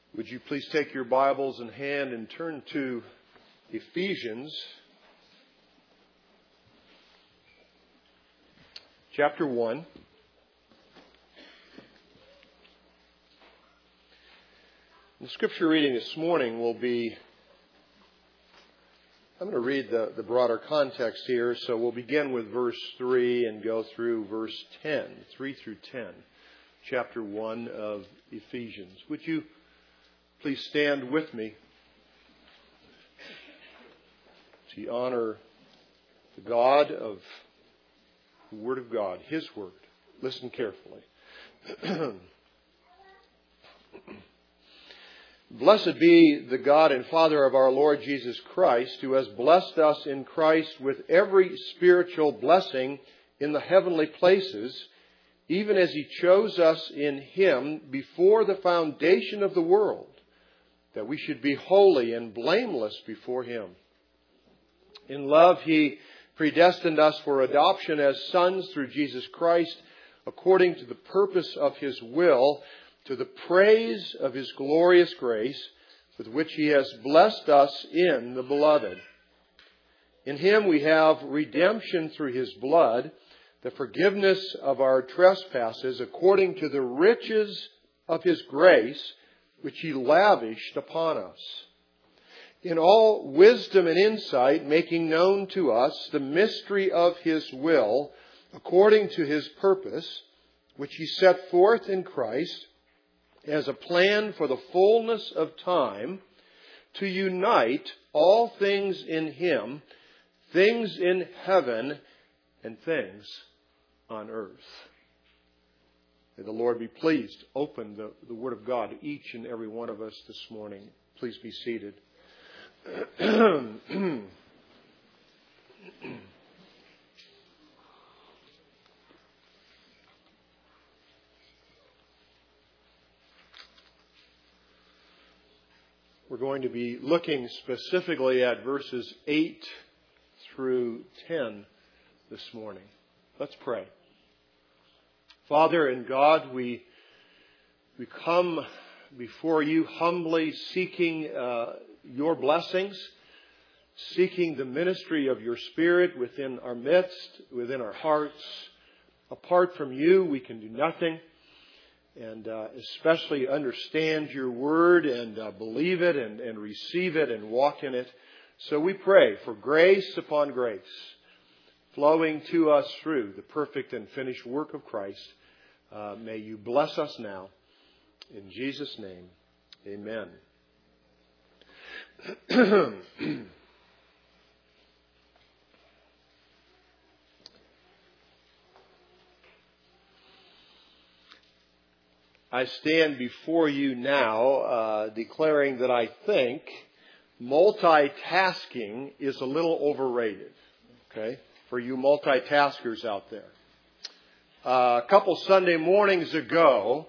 Would you please take your Bibles in hand and turn to Ephesians chapter 1. The scripture reading this morning will be, I'm going to read the broader context here, so we'll begin with verse 3 and go through verse 10, 3 through 10, chapter 1 of Ephesians. Would you please stand with me to honor the God of the Word of God, His Word. Listen carefully. Blessed be the God and Father of our Lord Jesus Christ, who has blessed us in Christ with every spiritual blessing in the heavenly places, even as He chose us in Him before the foundation of the world, that we should be holy and blameless before Him. In love, He predestined us for adoption as sons through Jesus Christ, according to the purpose of His will, to the praise of His glorious grace, with which He has blessed us in the Beloved. In Him we have redemption through His blood, the forgiveness of our trespasses, according to the riches of His grace, which He lavished upon us. In all wisdom and insight, making known to us the mystery of His will, according to His purpose, which He set forth in Christ as a plan for the fullness of time, to unite all things in Him, things in heaven and things on earth. May the Lord be pleased to open the Word of God to each and every one of us this morning. Please be seated. We're going to be looking specifically at verses 8 through 10 this morning. Let's pray. Father and God, we come before You humbly seeking Your blessings, seeking the ministry of Your Spirit within our midst, within our hearts. Apart from You, we can do nothing, and especially understand Your Word and believe it and receive it and walk in it. So we pray for grace upon grace, flowing to us through the perfect and finished work of Christ. May You bless us now. In Jesus' name, amen. I stand before you now declaring that I think multitasking is a little overrated. Okay? For you multitaskers out there. A couple Sunday mornings ago,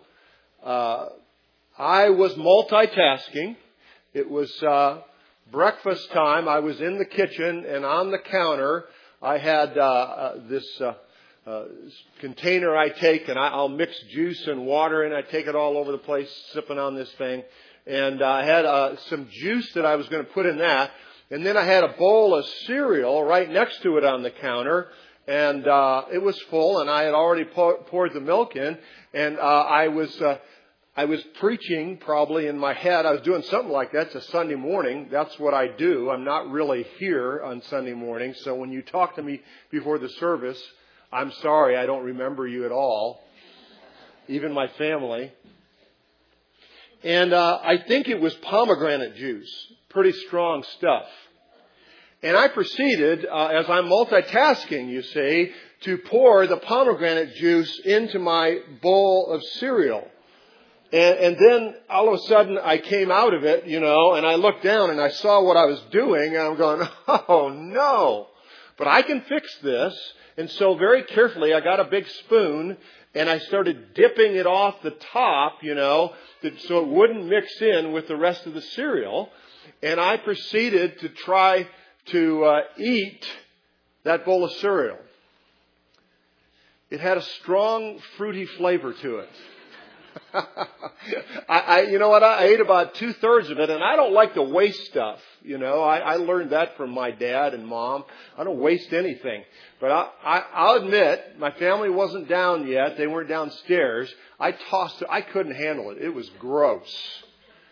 I was multitasking. It was breakfast time. I was in the kitchen, and on the counter, I had this container I take, and I'll mix juice and water, and I take it all over the place, sipping on this thing. And I had some juice that I was going to put in that. And then I had a bowl of cereal right next to it on the counter. And it was full, and I had already poured the milk in. And I was preaching probably in my head. I was doing something like that. It's a Sunday morning. That's what I do. I'm not really here on Sunday morning. So when you talk to me before the service, I'm sorry, I don't remember you at all. Even my family. And I think it was pomegranate juice. Pretty strong stuff. And I proceeded, as I'm multitasking, you see, to pour the pomegranate juice into my bowl of cereal. And then all of a sudden I came out of it, and I looked down and I saw what I was doing, and I'm going, oh no. But I can fix this. And so very carefully I got a big spoon and I started dipping it off the top, so it wouldn't mix in with the rest of the cereal. And I proceeded to try to eat that bowl of cereal. It had a strong fruity flavor to it. You know what? I ate about 2/3 of it, and I don't like to waste stuff. You know, I learned that from my dad and mom. I don't waste anything. But I'll admit, my family wasn't down yet. They weren't downstairs. I tossed it. I couldn't handle it. It was gross.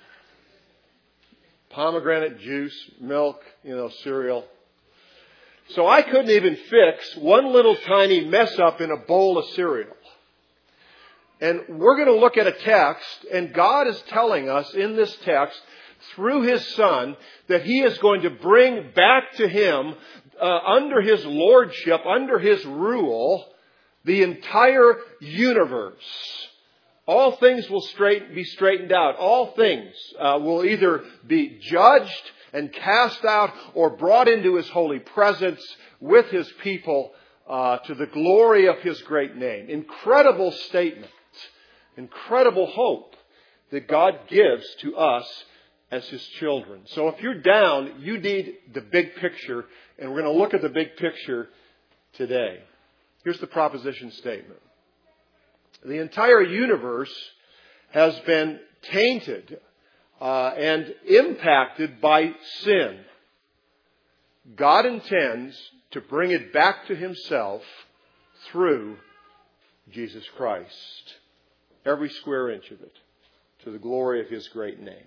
Pomegranate juice, milk, cereal. So I couldn't even fix one little tiny mess up in a bowl of cereal. And we're going to look at a text, and God is telling us in this text, through His Son, that He is going to bring back to Him, under His lordship, under His rule, the entire universe. All things will be straightened out. All things will either be judged and cast out or brought into His holy presence with His people to the glory of His great name. Incredible statement. Incredible hope that God gives to us as His children. So if you're down, you need the big picture, and we're going to look at the big picture today. Here's the proposition statement. The entire universe has been tainted and impacted by sin. God intends to bring it back to Himself through Jesus Christ. Every square inch of it, to the glory of His great name.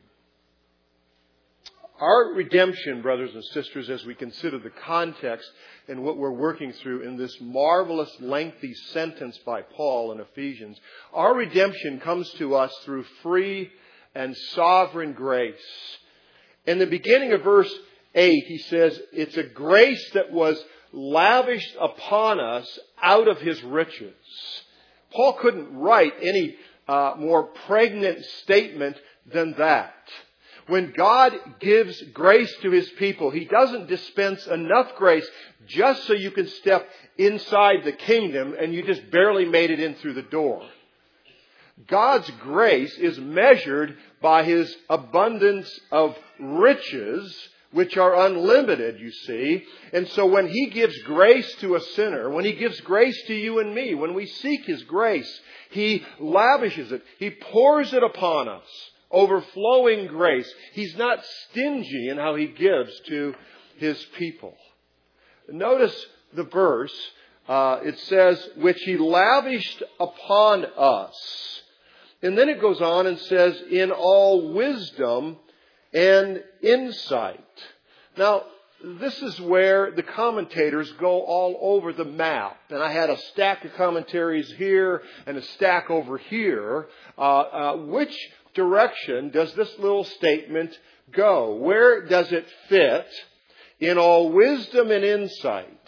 Our redemption, brothers and sisters, as we consider the context and what we're working through in this marvelous, lengthy sentence by Paul in Ephesians, our redemption comes to us through free and sovereign grace. In the beginning of verse 8, he says, it's a grace that was lavished upon us out of His riches. Paul couldn't write any more pregnant statement than that. When God gives grace to His people, He doesn't dispense enough grace just so you can step inside the kingdom and you just barely made it in through the door. God's grace is measured by His abundance of riches, which are unlimited, you see. And so when He gives grace to a sinner, when He gives grace to you and me, when we seek His grace, He lavishes it. He pours it upon us. Overflowing grace. He's not stingy in how He gives to His people. Notice the verse. It says, which He lavished upon us. And then it goes on and says, in all wisdom and insight. Now, this is where the commentators go all over the map. And I had a stack of commentaries here and a stack over here. Which direction does this little statement go? Where does it fit in all wisdom and insight?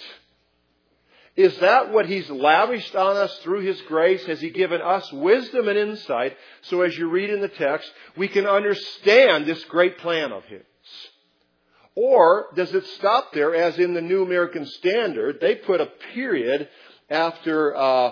Is that what He's lavished on us through His grace? Has He given us wisdom and insight so as you read in the text, we can understand this great plan of His? Or does it stop there, as in the New American Standard? They put a period after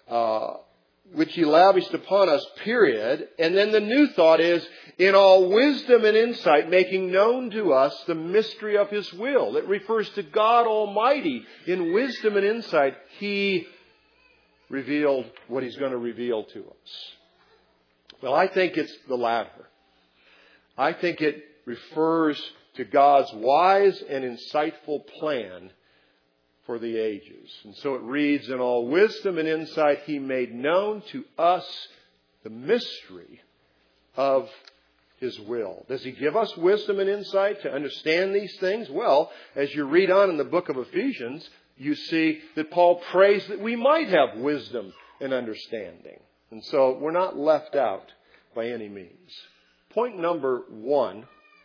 which He lavished upon us, period. And then the new thought is, in all wisdom and insight, making known to us the mystery of His will. It refers to God Almighty. In wisdom and insight, He revealed what He's going to reveal to us. Well, I think it's the latter. I think it refers to God's wise and insightful plan for the ages. And so it reads, in all wisdom and insight, He made known to us the mystery of His will. Does He give us wisdom and insight to understand these things? Well, as you read on in the book of Ephesians, you see that Paul prays that we might have wisdom and understanding. And so we're not left out by any means. Point number 1,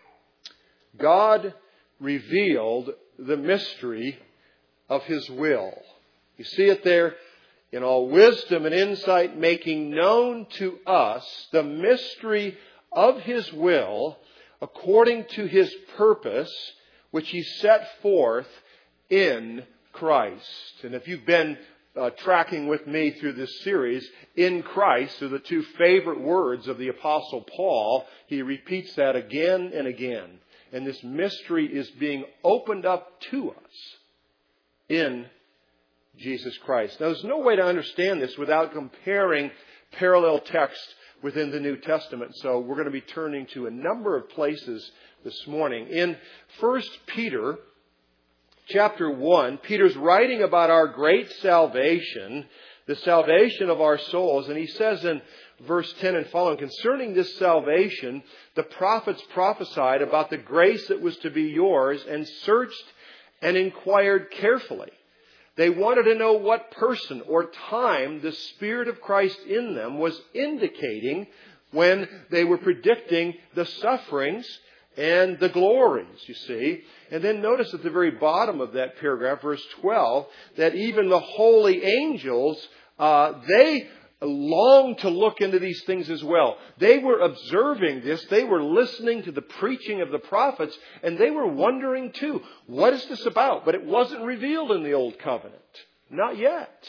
God revealed the mystery of His will. You see it there? In all wisdom and insight, making known to us the mystery of His will according to His purpose, which He set forth in Christ. And if you've been tracking with me through this series, in Christ are the two favorite words of the Apostle Paul. He repeats that again and again. And this mystery is being opened up to us in Jesus Christ. Now, there's no way to understand this without comparing parallel text within the New Testament. So we're going to be turning to a number of places this morning. In 1 Peter chapter 1, Peter's writing about our great salvation, the salvation of our souls. And he says in verse 10 and following, concerning this salvation, the prophets prophesied about the grace that was to be yours and searched and inquired carefully. They wanted to know what person or time the Spirit of Christ in them was indicating when they were predicting the sufferings and the glories, you see. And then notice at the very bottom of that paragraph, verse 12, that even the holy angels, they longed to look into these things as well. They were observing this. They were listening to the preaching of the prophets, and they were wondering too, what is this about? But it wasn't revealed in the Old Covenant. Not yet.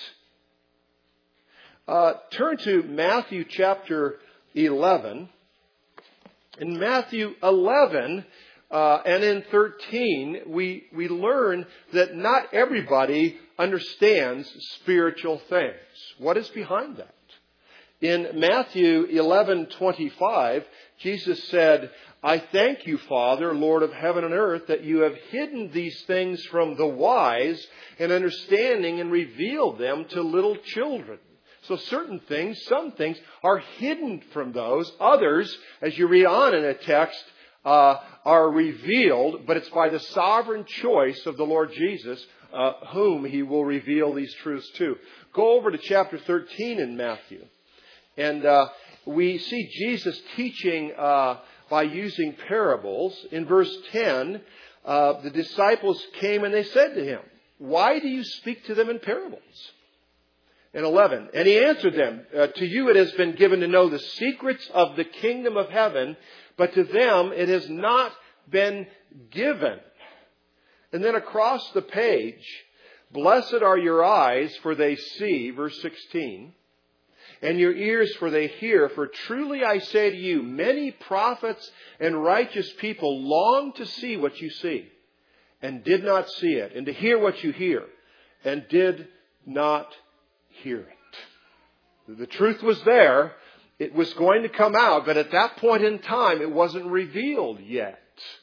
Turn to Matthew chapter 11. In Matthew 11 and in 13, we learn that not everybody understands spiritual things. What is behind that? In Matthew 11:25, Jesus said, I thank you, Father, Lord of heaven and earth, that you have hidden these things from the wise and understanding and revealed them to little children. So certain things, some things, are hidden from those. Others, as you read on in a text, are revealed, but it's by the sovereign choice of the Lord Jesus whom He will reveal these truths to. Go over to chapter 13 in Matthew. And we see Jesus teaching by using parables. In verse 10, the disciples came and they said to Him, why do you speak to them in parables? In 11, and He answered them, to you it has been given to know the secrets of the kingdom of heaven, but to them it has not been given. And then across the page, blessed are your eyes, for they see, verse 16, and your ears, for they hear. For truly I say to you, many prophets and righteous people long to see what you see, and did not see it, and to hear what you hear, and did not hear it. The truth was there. It was going to come out, but at that point in time, it wasn't revealed yet.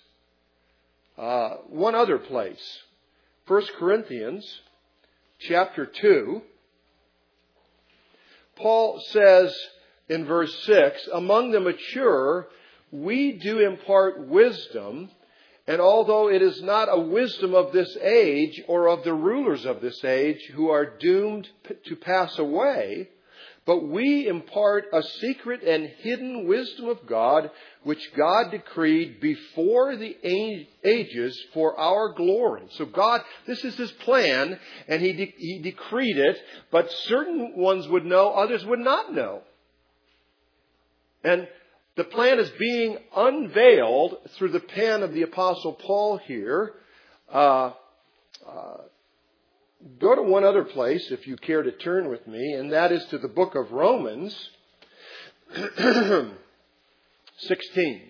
One other place, 1 Corinthians chapter 2, Paul says in verse 6, among the mature, we do impart wisdom, and although it is not a wisdom of this age or of the rulers of this age who are doomed to pass away, but we impart a secret and hidden wisdom of God, which God decreed before the ages for our glory. So God, this is His plan, and He decreed it, but certain ones would know, others would not know. And the plan is being unveiled through the pen of the Apostle Paul here. Go to one other place, if you care to turn with me, and that is to the book of Romans 16.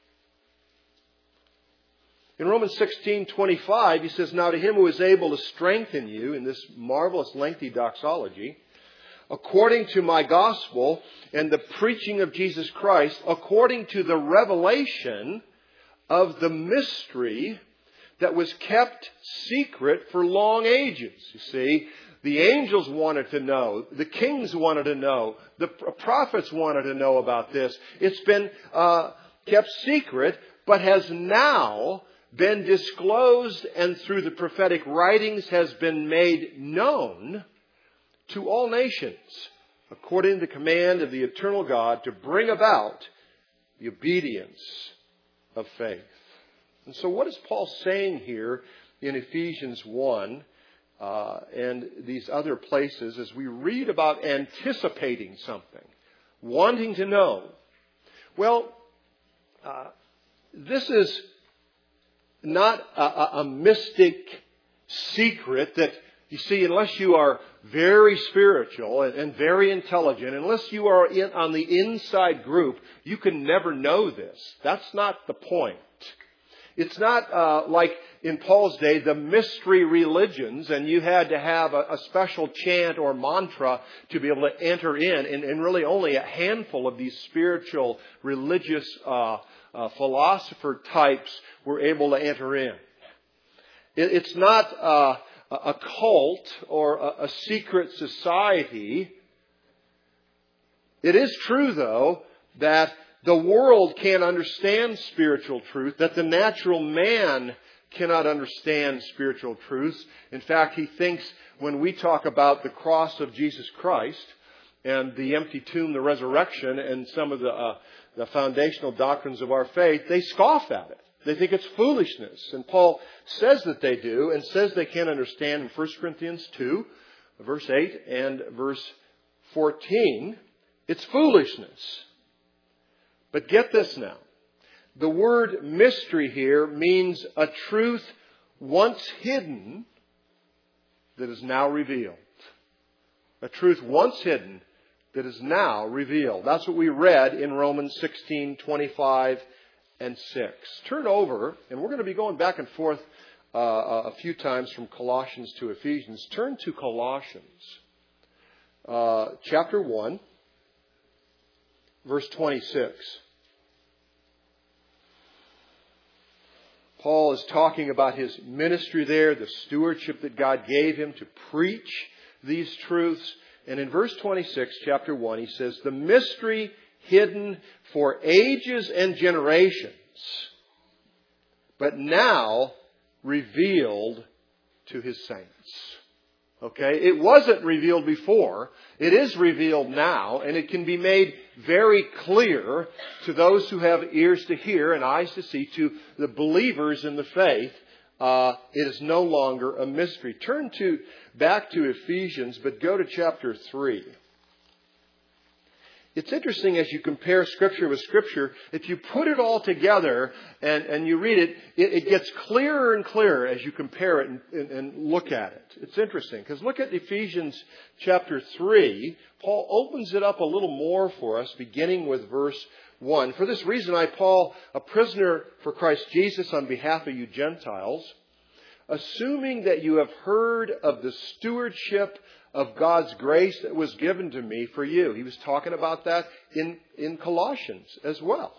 In Romans 16:25, he says, now to Him who is able to strengthen you, in this marvelous lengthy doxology, according to my gospel and the preaching of Jesus Christ, according to the revelation of the mystery that was kept secret for long ages. You see, the angels wanted to know. The kings wanted to know. The prophets wanted to know about this. It's been kept secret, but has now been disclosed, and through the prophetic writings has been made known to all nations, according to the command of the eternal God, to bring about the obedience of faith. And so what is Paul saying here in Ephesians 1 and these other places as we read about anticipating something, wanting to know? Well, this is not a mystic secret that, you see, unless you are very spiritual and very intelligent, unless you are on the inside group, you can never know this. That's not the point. It's not like in Paul's day, the mystery religions, and you had to have a special chant or mantra to be able to enter in. And really only a handful of these spiritual religious philosopher types were able to enter in. It's not a cult or a secret society. It is true, though, that the world can't understand spiritual truth, that the natural man cannot understand spiritual truths. In fact, he thinks when we talk about the cross of Jesus Christ and the empty tomb, the resurrection, and some of the foundational doctrines of our faith, they scoff at it. They think it's foolishness. And Paul says that they do, and says they can't understand in 1 Corinthians 2, verse 8 and verse 14. It's foolishness. But get this now. The word mystery here means a truth once hidden that is now revealed. A truth once hidden that is now revealed. That's what we read in Romans 16:25 and 6. Turn over, and we're going to be going back and forth a few times from Colossians to Ephesians. Turn to Colossians chapter 1. Verse 26. Paul is talking about his ministry there, the stewardship that God gave him to preach these truths. And in verse 26, chapter 1, he says, the mystery hidden for ages and generations, but now revealed to his saints. Okay? It wasn't revealed before. It is revealed now, and it can be made very clear to those who have ears to hear and eyes to see, to the believers in the faith. It is no longer a mystery. Turn back to Ephesians, but go to chapter 3. It's interesting as you compare Scripture with Scripture, if you put it all together and you read it, it gets clearer and clearer as you compare it and look at it. It's interesting, because look at Ephesians chapter 3. Paul opens it up a little more for us, beginning with verse 1. For this reason, I, Paul, a prisoner for Christ Jesus on behalf of you Gentiles, assuming that you have heard of the stewardship of God's grace that was given to me for you. He was talking about that in Colossians as well.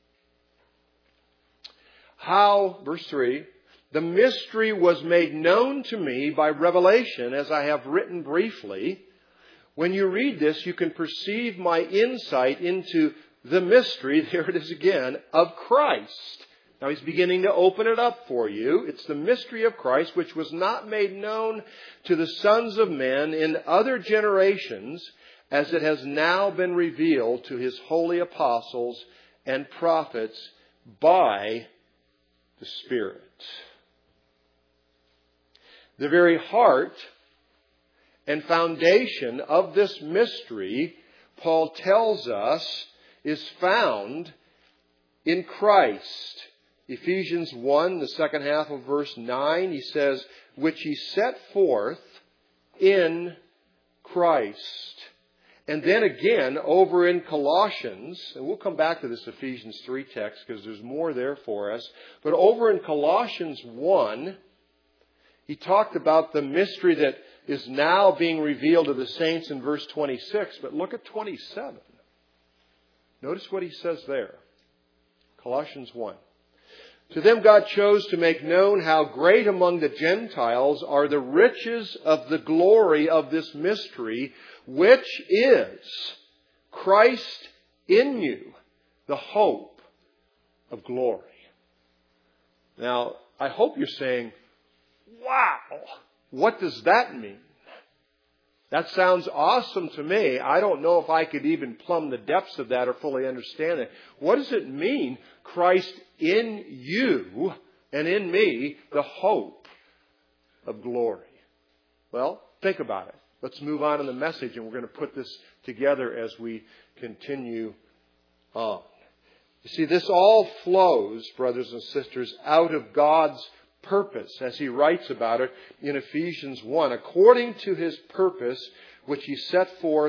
How, verse 3, the mystery was made known to me by revelation, as I have written briefly. When you read this, you can perceive my insight into the mystery, there it is again, of Christ. Now he's beginning to open it up for you. It's the mystery of Christ, which was not made known to the sons of men in other generations, as it has now been revealed to his holy apostles and prophets by the Spirit. The very heart and foundation of this mystery, Paul tells us, is found in Christ. Ephesians 1, the second half of verse 9, he says, which he set forth in Christ. And then again, over in Colossians, and we'll come back to this Ephesians 3 text because there's more there for us. But over in Colossians 1, he talked about the mystery that is now being revealed to the saints in verse 26. But look at 27. Notice what he says there. Colossians 1. To them God chose to make known how great among the Gentiles are the riches of the glory of this mystery, which is Christ in you, the hope of glory. Now, I hope you're saying, wow, what does that mean? That sounds awesome to me. I don't know if I could even plumb the depths of that or fully understand it. What does it mean, Christ in you and in me, the hope of glory? Well, think about it. Let's move on in the message, and we're going to put this together as we continue on. You see, this all flows, brothers and sisters, out of God's purpose, as he writes about it in Ephesians 1, according to his purpose, which he set forth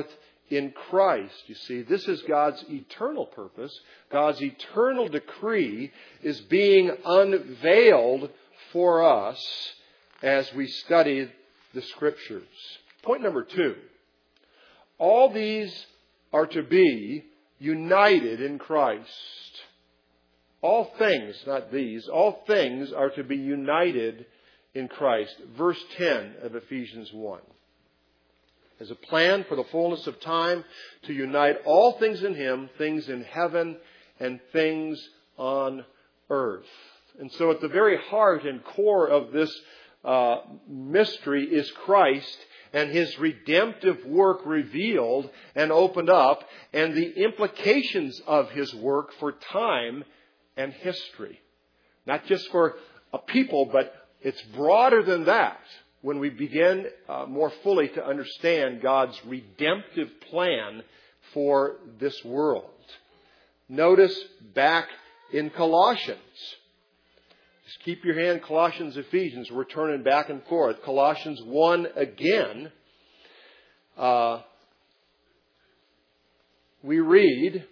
in Christ. You see, this is God's eternal purpose. God's eternal decree is being unveiled for us as we study the Scriptures. Point number 2. All these are to be united in Christ. All things, not these, all things are to be united in Christ. Verse 10 of Ephesians 1. As a plan for the fullness of time to unite all things in Him, things in heaven and things on earth. And so at the very heart and core of this mystery is Christ and His redemptive work revealed and opened up, and the implications of His work for time and history. Not just for a people, but it's broader than that when we begin more fully to understand God's redemptive plan for this world. Notice back in Colossians. Just keep your hand, Colossians, Ephesians. We're turning back and forth. Colossians 1 again. We read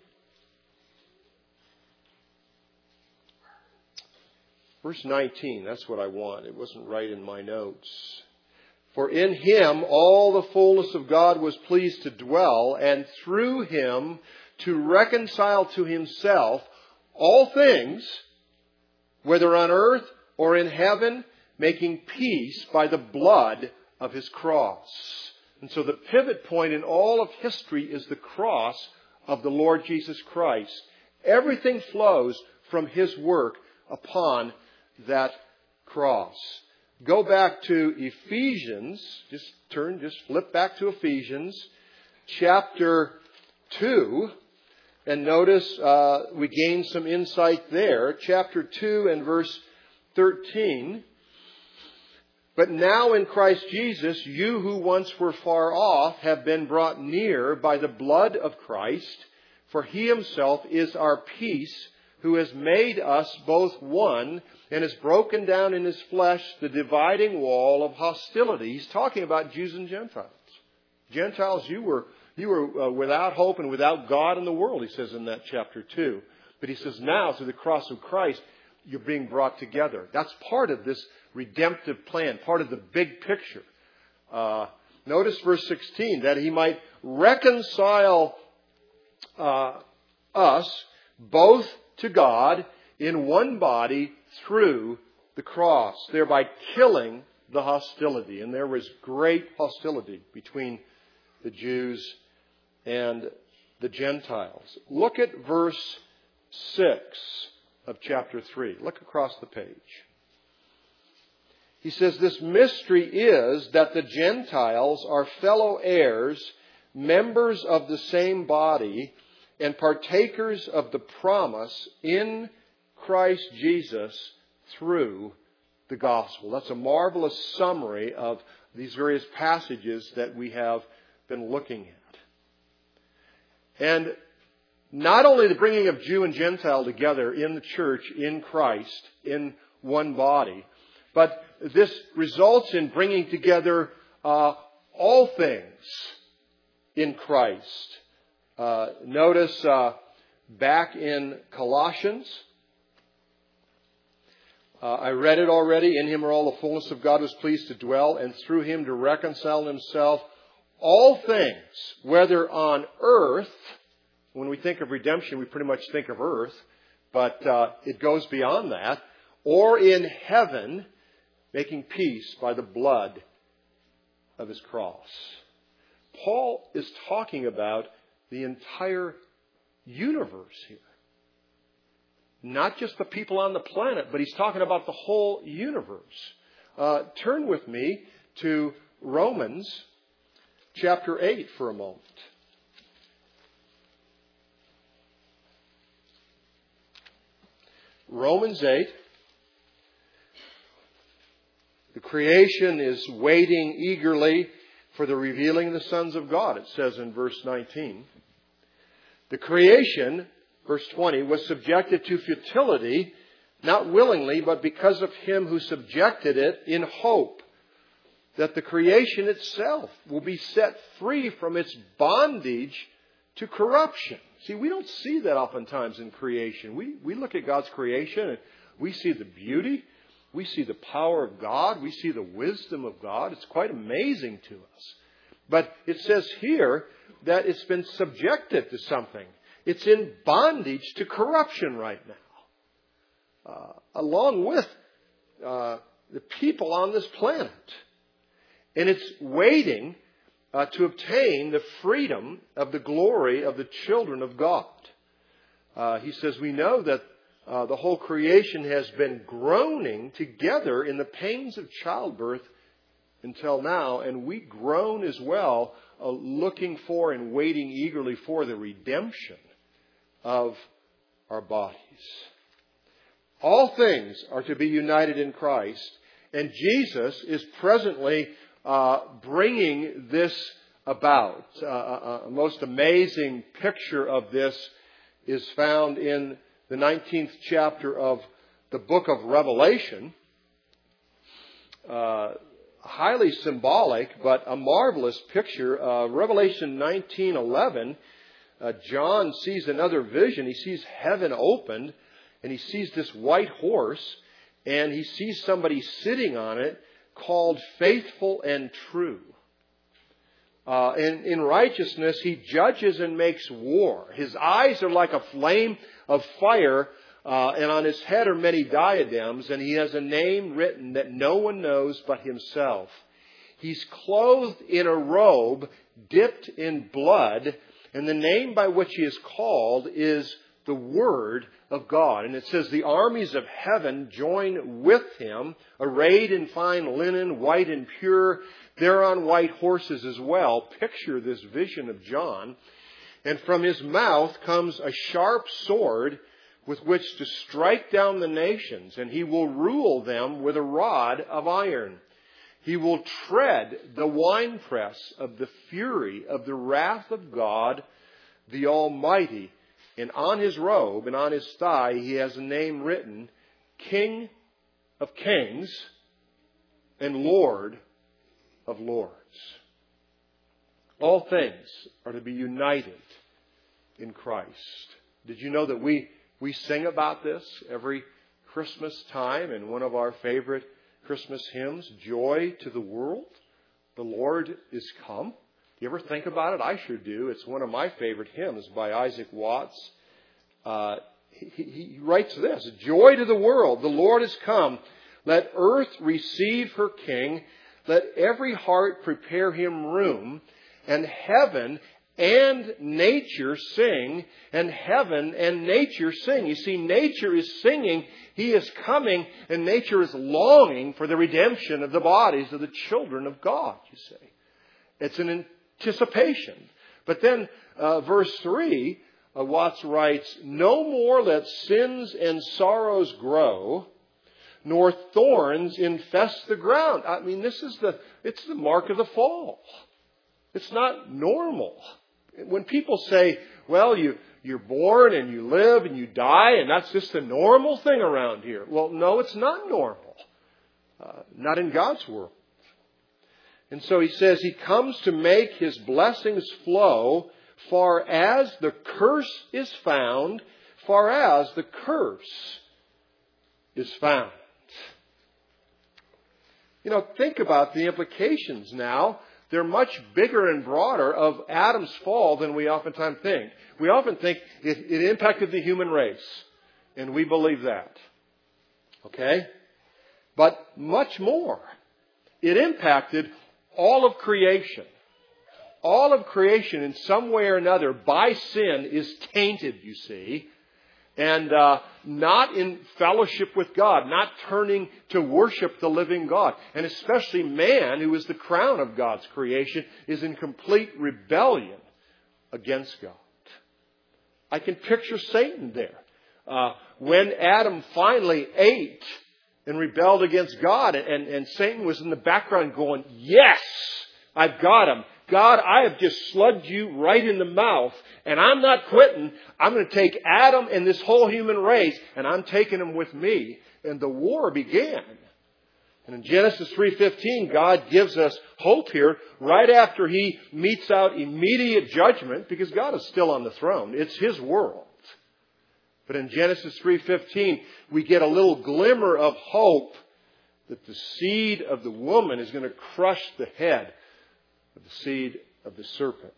verse 19. That's what I want. It wasn't right in my notes. For in Him all the fullness of God was pleased to dwell, and through Him to reconcile to Himself all things, whether on earth or in heaven, making peace by the blood of His cross. And so the pivot point in all of history is the cross of the Lord Jesus Christ. Everything flows from His work upon that cross. Go back to Ephesians. Just flip back to Ephesians chapter 2. And notice we gain some insight there. Chapter 2 and verse 13. But now in Christ Jesus, you who once were far off have been brought near by the blood of Christ. For He Himself is our peace, who has made us both one and has broken down in His flesh the dividing wall of hostility. He's talking about Jews and Gentiles. Gentiles, you were without hope and without God in the world, he says in that chapter 2. But he says now, through the cross of Christ, you're being brought together. That's part of this redemptive plan, part of the big picture. Notice verse 16, that He might reconcile us both to God in one body through the cross, thereby killing the hostility. And there was great hostility between the Jews and the Gentiles. Look at verse 6 of chapter 3. Look across the page. He says, this mystery is that the Gentiles are fellow heirs, members of the same body, and partakers of the promise in Christ Jesus through the gospel. That's a marvelous summary of these various passages that we have been looking at. And not only the bringing of Jew and Gentile together in the church, in Christ, in one body, but this results in bringing together all things in Christ. Notice back in Colossians, I read it already. In Him are all the fullness of God was pleased to dwell, and through Him to reconcile Himself all things, whether on earth. When we think of redemption, we pretty much think of earth, but it goes beyond that, or in heaven, making peace by the blood of His cross. Paul is talking about the entire universe here. Not just the people on the planet, but he's talking about the whole universe. Turn with me to Romans chapter 8 for a moment. Romans 8. The creation is waiting eagerly for the revealing of the sons of God, it says in verse 19. The creation, verse 20, was subjected to futility, not willingly, but because of Him who subjected it in hope, that the creation itself will be set free from its bondage to corruption. See, we don't see that oftentimes in creation. We look at God's creation and we see the beauty. We see the power of God. We see the wisdom of God. It's quite amazing to us. But it says here that it's been subjected to something. It's in bondage to corruption right now. Along with the people on this planet. And it's waiting to obtain the freedom of the glory of the children of God. He says we know that the whole creation has been groaning together in the pains of childbirth until now. And we groan as well, looking for and waiting eagerly for the redemption of our bodies. All things are to be united in Christ. And Jesus is presently bringing this about. A most amazing picture of this is found in the 19th chapter of the book of Revelation. Highly symbolic, but a marvelous picture. Revelation 19:11, John sees another vision. He sees heaven opened, and he sees this white horse, and he sees somebody sitting on it called Faithful and True. In righteousness, he judges and makes war. His eyes are like a flame of fire, and on his head are many diadems, and he has a name written that no one knows but himself. He's clothed in a robe dipped in blood, and the name by which he is called is the Word of God. And it says the armies of heaven join with him, arrayed in fine linen, white and pure. They're on white horses as well. Picture this vision of John. And from his mouth comes a sharp sword with which to strike down the nations, and he will rule them with a rod of iron. He will tread the winepress of the fury of the wrath of God, the Almighty. And on his robe and on his thigh he has a name written, King of Kings and Lord of Lords. All things are to be united in Christ. Did you know that we sing about this every Christmas time in one of our favorite Christmas hymns, Joy to the World, the Lord is come? Do you ever think about it? I sure do. It's one of my favorite hymns by Isaac Watts. He writes this, Joy to the world, the Lord is come. Let earth receive her King. Let every heart prepare him room. And heaven and nature sing. And heaven and nature sing. You see, nature is singing. He is coming. And nature is longing for the redemption of the bodies of the children of God, you see. It's an anticipation. But then verse 3, Watts writes, No more let sins and sorrows grow, nor thorns infest the ground. I mean, it's the mark of the fall. It's not normal. When people say, well, you're born and you live and you die and that's just the normal thing around here. Well, no, it's not normal. Not in God's world. And so he says he comes to make his blessings flow far as the curse is found, far as the curse is found. You know, think about the implications now. They're much bigger and broader of Adam's fall than we oftentimes think. We often think it impacted the human race, and we believe that. Okay? But much more. It impacted all of creation. All of creation in some way or another by sin is tainted, you see, and not in fellowship with God, not turning to worship the living God. And especially man, who is the crown of God's creation, is in complete rebellion against God. I can picture Satan there. When Adam finally ate and rebelled against God, and Satan was in the background going, yes, I've got him. God, I have just slugged you right in the mouth, and I'm not quitting. I'm going to take Adam and this whole human race, and I'm taking him with me. And the war began. And in Genesis 3:15, God gives us hope here right after He metes out immediate judgment, because God is still on the throne. It's His world. But in Genesis 3:15, we get a little glimmer of hope that the seed of the woman is going to crush the head of the seed of the serpent.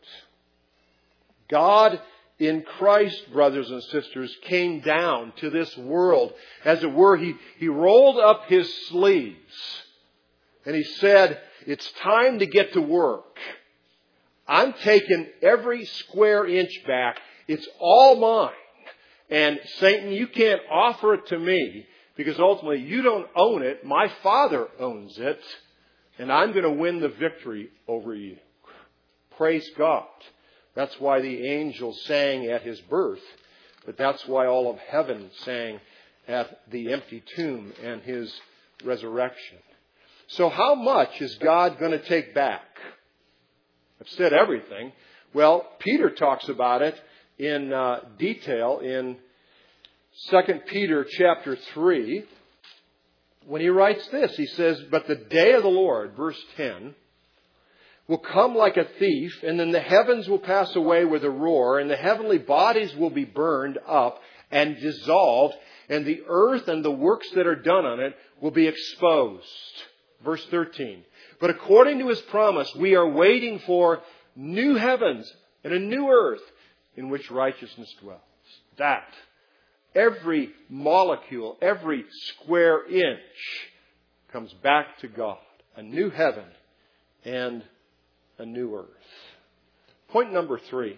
God in Christ, brothers and sisters, came down to this world. As it were, He rolled up His sleeves and He said, it's time to get to work. I'm taking every square inch back. It's all mine. And Satan, you can't offer it to me, because ultimately you don't own it. My Father owns it. And I'm going to win the victory over you. Praise God. That's why the angels sang at His birth. But that's why all of heaven sang at the empty tomb and His resurrection. So how much is God going to take back? I've said everything. Well, Peter talks about it in detail in 2 Peter chapter 3. When he writes this, he says, but the day of the Lord, verse 10, will come like a thief, and then the heavens will pass away with a roar, and the heavenly bodies will be burned up and dissolved, and the earth and the works that are done on it will be exposed. Verse 13, but according to His promise, we are waiting for new heavens and a new earth in which righteousness dwells. That, every molecule, every square inch comes back to God. A new heaven and a new earth. Point number 3.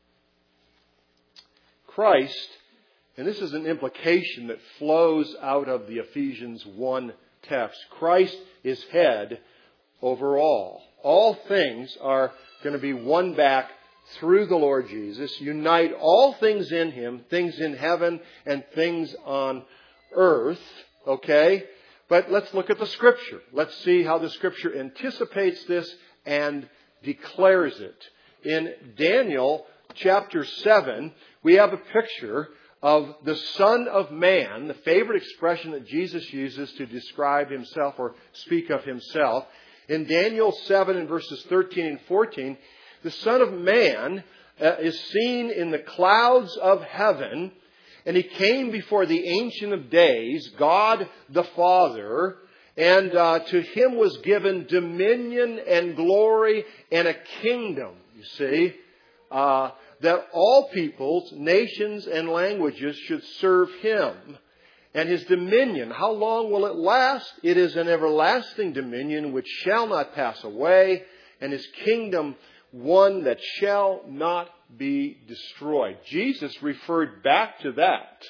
Christ, and this is an implication that flows out of the Ephesians 1 text. Christ is head over all. All things are going to be won back through the Lord Jesus. Unite all things in Him, things in heaven and things on earth. Okay? But let's look at the Scripture. Let's see how the Scripture anticipates this and declares it. In Daniel chapter 7, we have a picture of the Son of Man, the favorite expression that Jesus uses to describe Himself or speak of Himself. In Daniel 7 and verses 13 and 14, the Son of Man is seen in the clouds of heaven, and He came before the Ancient of Days, God the Father, and to Him was given dominion and glory and a kingdom, you see, that all peoples, nations, and languages should serve Him. And His dominion, how long will it last? It is an everlasting dominion which shall not pass away, and His kingdom one that shall not be destroyed. Jesus referred back to that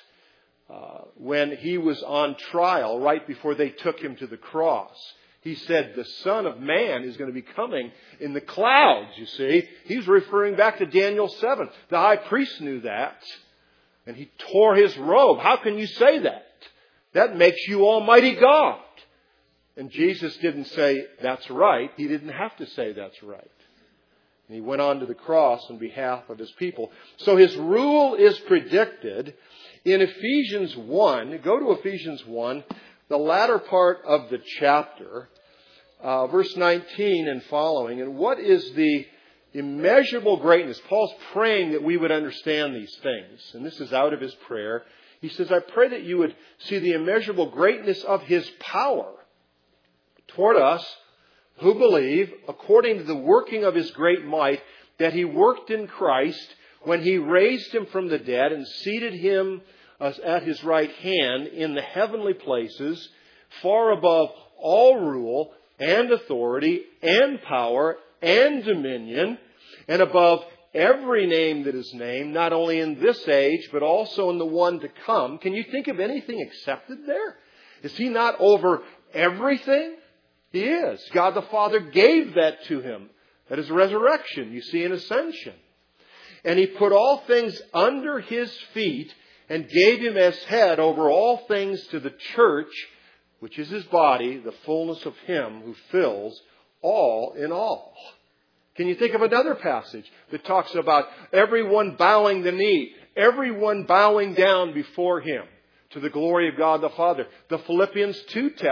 when He was on trial right before they took Him to the cross. He said the Son of Man is going to be coming in the clouds, you see. He's referring back to Daniel 7. The high priest knew that. And he tore his robe. How can you say that? That makes you Almighty God. And Jesus didn't say, that's right. He didn't have to say that's right. And He went on to the cross on behalf of His people. So His rule is predicted in Ephesians 1. Go to Ephesians 1, the latter part of the chapter, verse 19 and following. And what is the immeasurable greatness? Paul's praying that we would understand these things. And this is out of his prayer. He says, I pray that you would see the immeasurable greatness of His power toward us who believe, according to the working of His great might, that He worked in Christ when He raised Him from the dead and seated Him at His right hand in the heavenly places, far above all rule and authority and power and dominion, and above every name that is named, not only in this age, but also in the one to come. Can you think of anything accepted there? Is He not over everything? He is. God the Father gave that to Him at His resurrection, you see, in ascension. And He put all things under His feet and gave Him as head over all things to the church, which is His body, the fullness of Him who fills all in all. Can you think of another passage that talks about everyone bowing the knee, everyone bowing down before Him to the glory of God the Father? The Philippians 2 text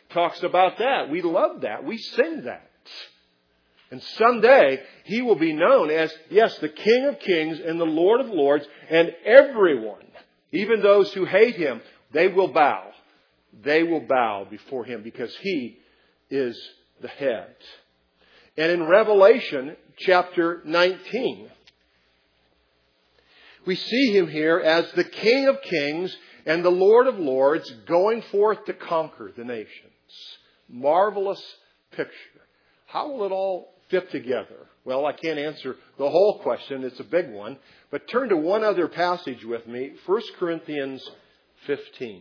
talks about that. We love that. We sing that. And someday He will be known as, yes, the King of Kings and the Lord of Lords, and everyone, even those who hate Him, they will bow. They will bow before Him because He is the head. And in Revelation chapter 19, we see Him here as the King of Kings and the Lord of Lords, going forth to conquer the nations. Marvelous picture. How will it all fit together? Well, I can't answer the whole question. It's a big one. But turn to one other passage with me. 1 Corinthians 15.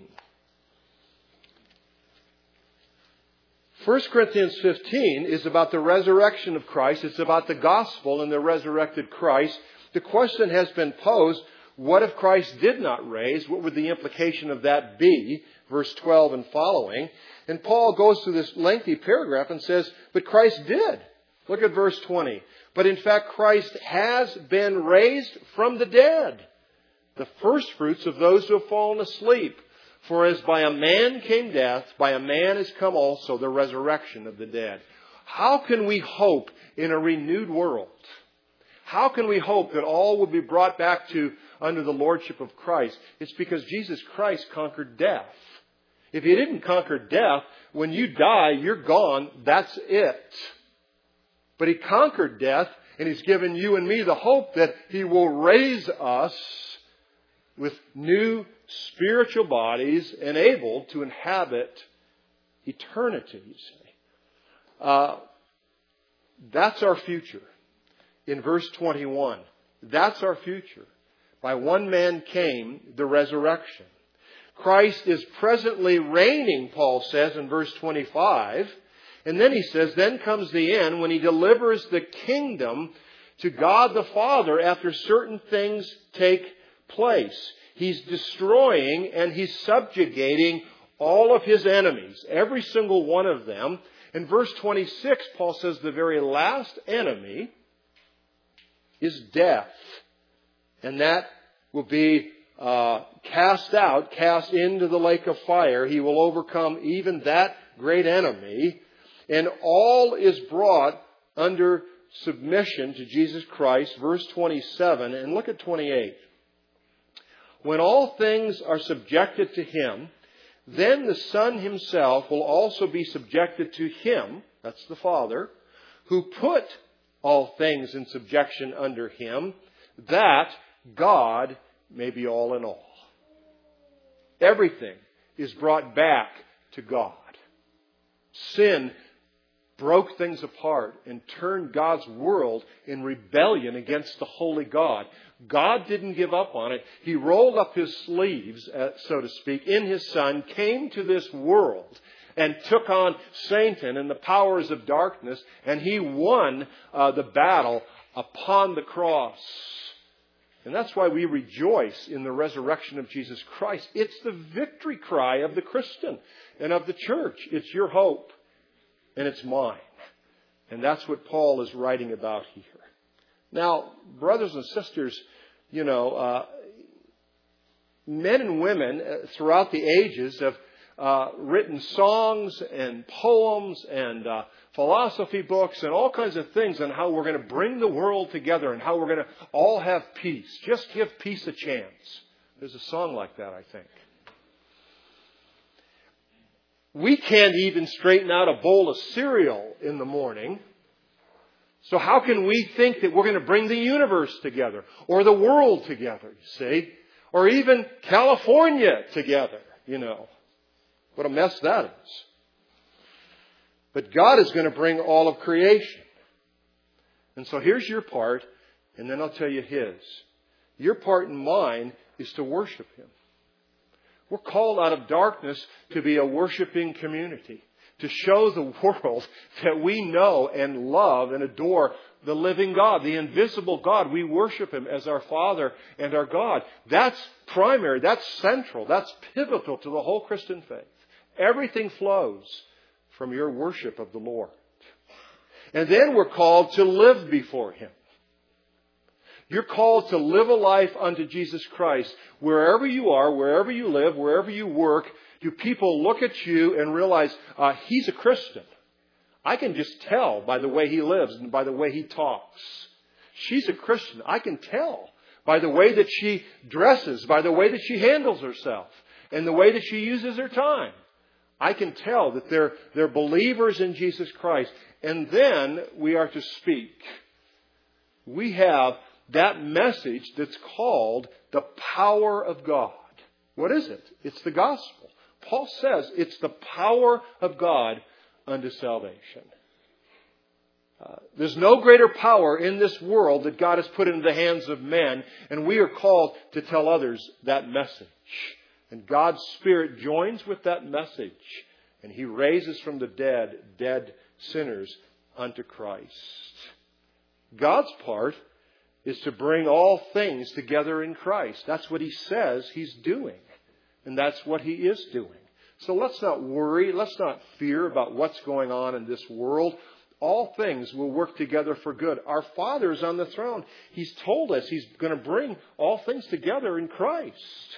1 Corinthians 15 is about the resurrection of Christ. It's about the gospel and the resurrected Christ. The question has been posed, what if Christ did not raise? What would the implication of that be? Verse 12 and following. And Paul goes through this lengthy paragraph and says, but Christ did. Look at verse 20. But in fact, Christ has been raised from the dead, the firstfruits of those who have fallen asleep. For as by a man came death, by a man has come also the resurrection of the dead. How can we hope in a renewed world? How can we hope that all will be brought back to under the lordship of Christ? It's because Jesus Christ conquered death. If He didn't conquer death, when you die, you're gone. That's it. But He conquered death, and He's given you and me the hope that He will raise us with new spiritual bodies and able to inhabit eternity, you see. That's our future. In verse 21, that's our future. By one man came the resurrection. Christ is presently reigning, Paul says in verse 25. And then he says, then comes the end when He delivers the kingdom to God the Father after certain things take place. He's destroying and He's subjugating all of His enemies, every single one of them. In verse 26, Paul says the very last enemy is death. And that will be cast out, cast into the lake of fire. He will overcome even that great enemy. And all is brought under submission to Jesus Christ. Verse 27, and look at 28. When all things are subjected to Him, then the Son Himself will also be subjected to Him, that's the Father, who put all things in subjection under Him, that God may be all in all. Everything is brought back to God. Sin broke things apart and turned God's world in rebellion against the holy God. God didn't give up on it. He rolled up His sleeves, so to speak, in His Son, came to this world and took on Satan and the powers of darkness, and He won the battle upon the cross. And that's why we rejoice in the resurrection of Jesus Christ. It's the victory cry of the Christian and of the church. It's your hope. And it's mine. And that's what Paul is writing about here. Now, brothers and sisters, men and women throughout the ages have written songs and poems and philosophy books and all kinds of things on how we're going to bring the world together and how we're going to all have peace. Just give peace a chance. There's a song like that, I think. We can't even straighten out a bowl of cereal in the morning. So how can we think that we're going to bring the universe together or the world together, you see? Or even California together, What a mess that is. But God is going to bring all of creation. And so here's your part, and then I'll tell you His. Your part and mine is to worship Him. We're called out of darkness to be a worshiping community, to show the world that we know and love and adore the living God, the invisible God. We worship Him as our Father and our God. That's primary, that's central, that's pivotal to the whole Christian faith. Everything flows from your worship of the Lord. And then we're called to live before Him. You're called to live a life unto Jesus Christ. Wherever you are, wherever you live, wherever you work, Do people look at you and realize he's a Christian? I can just tell by the way he lives and by the way he talks. She's a Christian. I can tell by the way that she dresses, by the way that she handles herself, and the way that she uses her time. I can tell that they're believers in Jesus Christ. And then we are to speak. We have that message that's called the power of God. What is it? It's the gospel. Paul says it's the power of God unto salvation. There's no greater power in this world that God has put into the hands of men, and we are called to tell others that message. And God's Spirit joins with that message, and He raises from the dead sinners unto Christ. God's part is to bring all things together in Christ. That's what He says He's doing, and that's what He is doing. So let's not worry, let's not fear about what's going on in this world. All things will work together for good. Our Father is on the throne. He's told us He's going to bring all things together in Christ.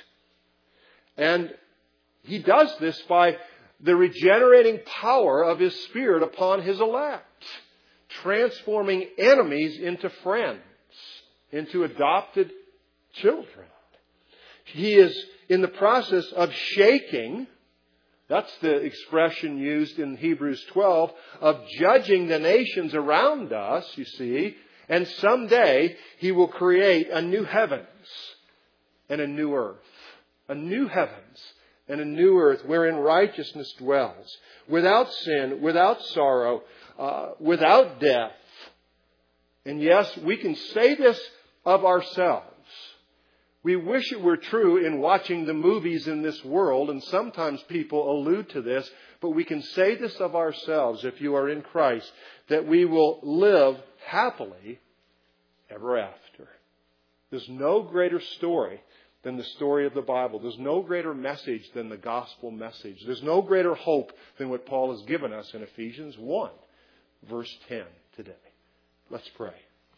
And He does this by the regenerating power of His Spirit upon His elect, transforming enemies into friends, into adopted children. He is in the process of shaking. That's the expression used in Hebrews 12 of judging the nations around us, you see. And someday He will create a new heavens and a new earth. A new heavens and a new earth wherein righteousness dwells. Without sin, without sorrow, without death. And yes, we can say this of ourselves. We wish it were true in watching the movies in this world, and sometimes people allude to this, but we can say this of ourselves, if you are in Christ, that we will live happily ever after. There's no greater story than the story of the Bible. There's no greater message than the gospel message. There's no greater hope than what Paul has given us in Ephesians 1, verse 10 today. Let's pray.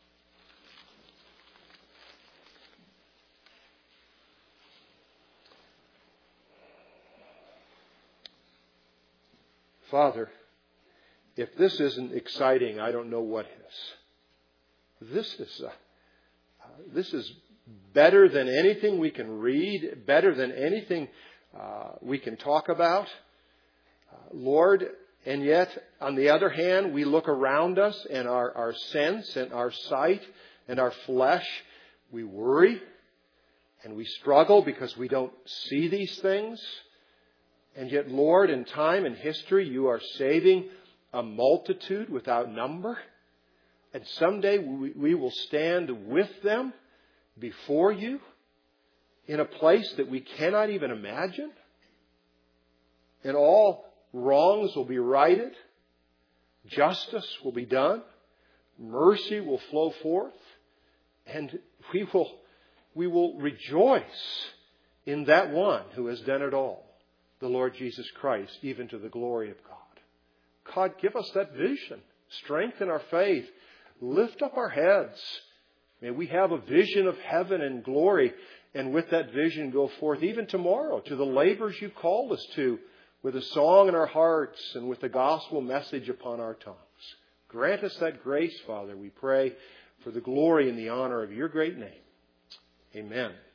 Father, if this isn't exciting, I don't know what is. This is better than anything we can read, better than anything we can talk about. Lord, and yet, on the other hand, we look around us and our sense and our sight and our flesh, we worry and we struggle because we don't see these things. And yet, Lord, in time and history, You are saving a multitude without number. And someday we will stand with them before You in a place that we cannot even imagine. And all wrongs will be righted. Justice will be done. Mercy will flow forth. And we will rejoice in that One who has done it all, the Lord Jesus Christ, even to the glory of God. God, give us that vision. Strengthen our faith. Lift up our heads. May we have a vision of heaven and glory, and with that vision go forth even tomorrow to the labors You called us to, with a song in our hearts and with the gospel message upon our tongues. Grant us that grace, Father, we pray, for the glory and the honor of Your great name. Amen.